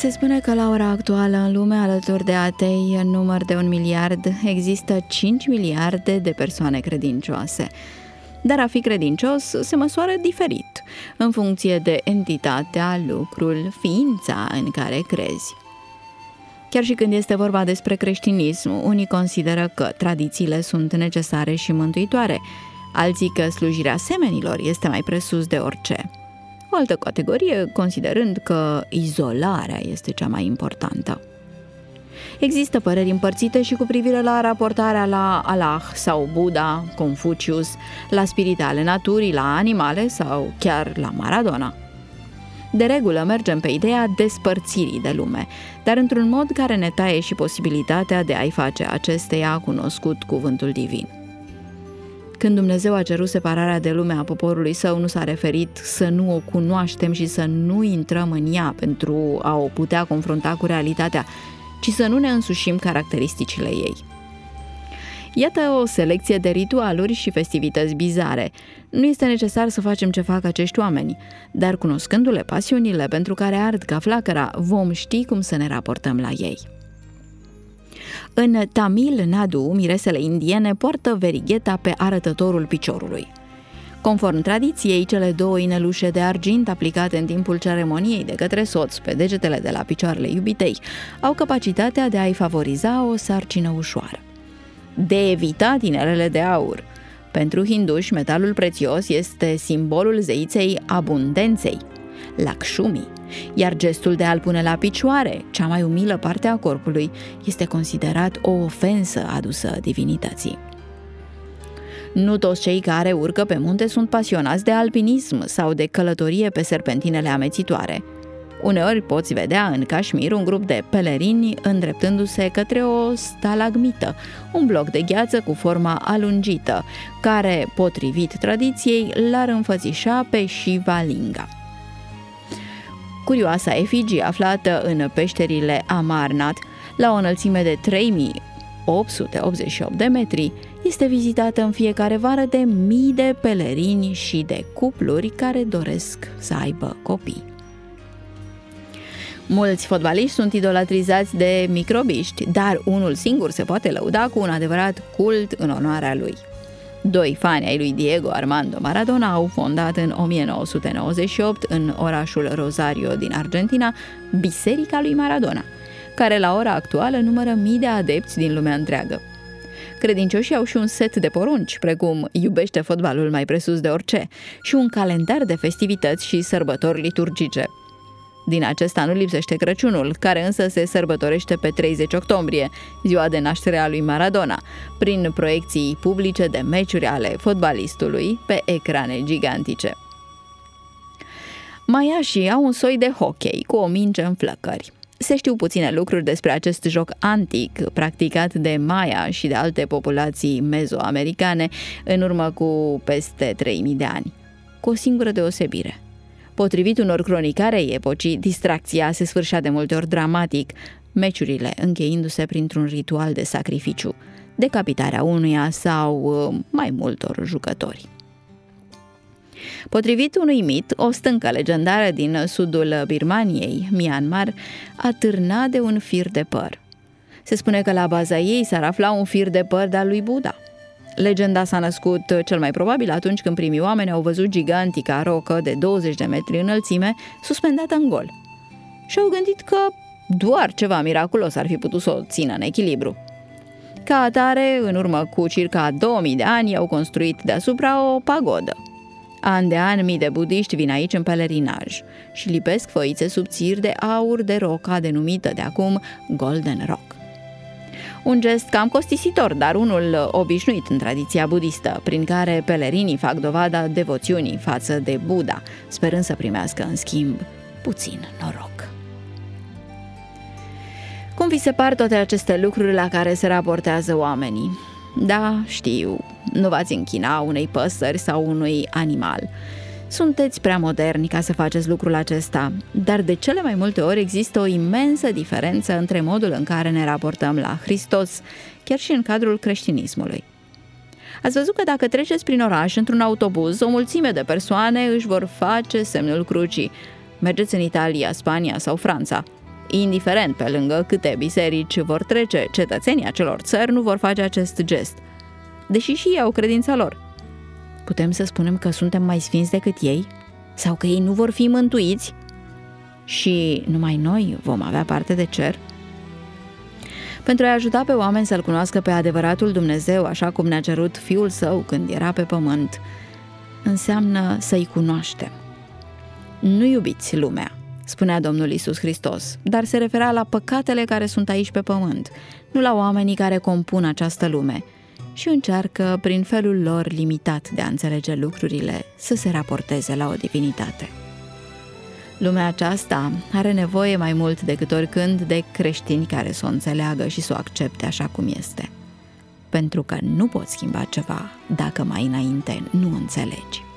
Se spune că la ora actuală în lume, alături de atei în număr de 1 miliard, există 5 miliarde de persoane credincioase. Dar a fi credincios se măsoară diferit, în funcție de entitatea, lucrul, ființa în care crezi. Chiar și când este vorba despre creștinism, unii consideră că tradițiile sunt necesare și mântuitoare, alții că slujirea semenilor este mai presus de orice. O altă categorie considerând că izolarea este cea mai importantă. Există păreri împărțite și cu privire la raportarea la Allah sau Buddha, Confucius, la spirite ale naturii, la animale sau chiar la Maradona. De regulă mergem pe ideea despărțirii de lume, dar într-un mod care ne taie și posibilitatea de a-i face acesteia cunoscut cuvântul divin. Când Dumnezeu a cerut separarea de lume a poporului său, nu s-a referit să nu o cunoaștem și să nu intrăm în ea pentru a o putea confrunta cu realitatea, ci să nu ne însușim caracteristicile ei. Iată o selecție de ritualuri și festivități bizare. Nu este necesar să facem ce fac acești oameni, dar cunoscându-le pasiunile pentru care ard ca flacăra, vom ști cum să ne raportăm la ei. În Tamil Nadu, miresele indiene poartă verigheta pe arătătorul piciorului. Conform tradiției, cele două inelușe de argint aplicate în timpul ceremoniei de către soț pe degetele de la picioarele iubitei au capacitatea de a-i favoriza o sarcină ușoară. De evitat inelele de aur. Pentru hinduși, metalul prețios este simbolul zeiței abundenței, Lakshmi, iar gestul de a-l pune la picioare, cea mai umilă parte a corpului, este considerat o ofensă adusă divinității. Nu toți cei care urcă pe munte sunt pasionați de alpinism sau de călătorie pe serpentinele amețitoare. Uneori poți vedea în Kashmir un grup de pelerini îndreptându-se către o stalagmită, un bloc de gheață cu forma alungită, care, potrivit tradiției, l-ar înfățișa pe Shiva Linga. Curioasa efigie aflată în peșterile Amarnath, la o înălțime de 3888 de metri, este vizitată în fiecare vară de mii de pelerini și de cupluri care doresc să aibă copii. Mulți fotbaliști sunt idolatrizați de microbiști, dar unul singur se poate lăuda cu un adevărat cult în onoarea lui. Doi fani ai lui Diego Armando Maradona au fondat în 1998 în orașul Rosario din Argentina Biserica lui Maradona, care la ora actuală numără mii de adepți din lumea întreagă. Credincioșii au și un set de porunci, precum iubește fotbalul mai presus de orice, și un calendar de festivități și sărbători liturgice. Din acesta nu lipsește Crăciunul, care însă se sărbătorește pe 30 octombrie, ziua de naștere a lui Maradona, prin proiecții publice de meciuri ale fotbalistului pe ecrane gigantice. Maiașii au un soi de hockey cu o minge în flăcări. Se știu puține lucruri despre acest joc antic, practicat de Maya și de alte populații mezoamericane în urmă cu peste 3000 de ani, cu o singură deosebire. Potrivit unor cronicare ai epocii, distracția se sfârșea de multe ori dramatic, meciurile încheindu-se printr-un ritual de sacrificiu, decapitarea unuia sau mai multor jucători. Potrivit unui mit, o stâncă legendară din sudul Birmaniei, Myanmar, atârna de un fir de păr. Se spune că la baza ei s-ar afla un fir de păr de-al lui Buddha. Legenda s-a născut cel mai probabil atunci când primii oameni au văzut gigantica rocă de 20 de metri înălțime suspendată în gol. Și au gândit că doar ceva miraculos ar fi putut să o țină în echilibru. Ca atare, în urmă cu circa 2000 de ani, au construit deasupra o pagodă. An de an, mii de budiști vin aici în pelerinaj și lipesc făițe subțiri de aur de roca denumită de acum Golden Rock. Un gest cam costisitor, dar unul obișnuit în tradiția budistă, prin care pelerinii fac dovada devoțiunii față de Buddha, sperând să primească în schimb puțin noroc. Cum vi se par toate aceste lucruri la care se raportează oamenii? Da, știu, nu v-ați închina unei păsări sau unui animal. Sunteți prea moderni ca să faceți lucrul acesta, dar de cele mai multe ori există o imensă diferență între modul în care ne raportăm la Hristos, chiar și în cadrul creștinismului. Ați văzut că dacă treceți prin oraș într-un autobuz, o mulțime de persoane își vor face semnul crucii. Mergeți în Italia, Spania sau Franța. indiferent pe lângă câte biserici vor trece, cetățenii acelor țări nu vor face acest gest, deși și ei au credința lor. Putem să spunem că suntem mai sfinți decât ei? Sau că ei nu vor fi mântuiți? Și numai noi vom avea parte de cer? Pentru a ajuta pe oameni să-L cunoască pe adevăratul Dumnezeu, așa cum ne-a cerut Fiul Său când era pe pământ, înseamnă să-i cunoaștem. Nu iubiți lumea, spunea Domnul Iisus Hristos, dar se refera la păcatele care sunt aici pe pământ, nu la oamenii care compun această lume și încearcă, prin felul lor limitat de a înțelege lucrurile, să se raporteze la o divinitate. Lumea aceasta are nevoie mai mult decât oricând de creștini care să o înțeleagă și să o accepte așa cum este. Pentru că nu poți schimba ceva dacă mai înainte nu înțelegi.